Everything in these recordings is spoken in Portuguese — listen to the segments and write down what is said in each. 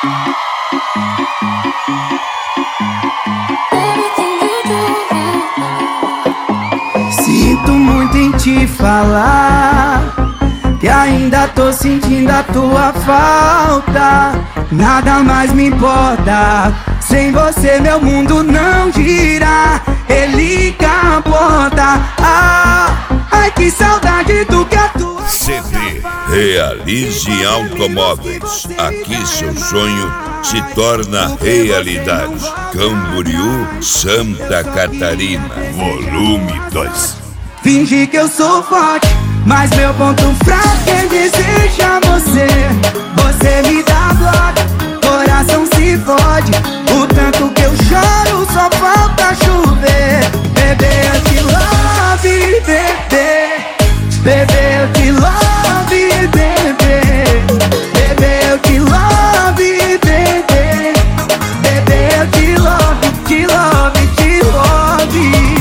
Sinto muito em te falar que ainda tô sentindo a tua falta. Nada mais me importa, sem você meu mundo não gira. Ele capota. Ai que saudade do que a tua. CD Realize Automóveis. Aqui seu sonho se torna realidade. Camboriú, Santa Catarina. Volume 2. Fingi que eu sou forte, mas meu ponto fraco é desejar você. Você me dá bloco, coração se fode. O tanto que eu choro só falta chover. Bebê, eu te love, bebê. Bebê, eu te love, bebê. Bebê, eu te love, bebê. Bebê, eu te love, te love, te love.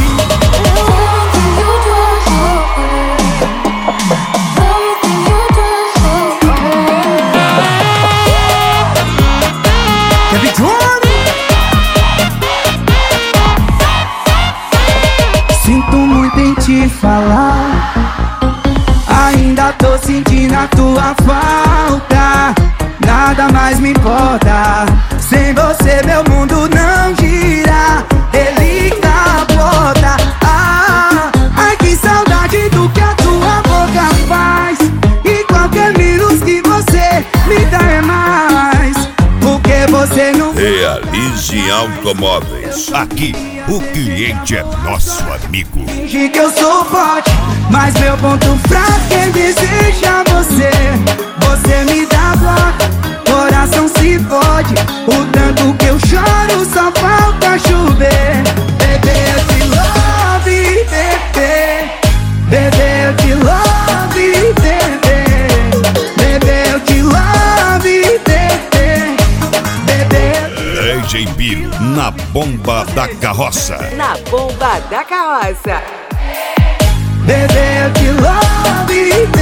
Sinto muito em te falar, ainda tô sentindo a tua falta. Nada mais me importa, sem você meu mundo não gira. Ele capota. Ai que saudade do que a tua boca faz. E qualquer minuto que você me dá é mais. Porque você não Realize Automóveis. Aqui o cliente é nosso amigo. Fingi que eu sou forte, mas meu ponto fraco é desejar você. Você me dá bloco, coração se fode. O tanto que eu choro só falta chover. Bebê, eu te love, bebê. Bebê, eu te love, bebê. Bebê, eu te love, bebê. Bebê. DJ Biro na bomba da carroça. Na bomba da carroça. Bebê, eu te love,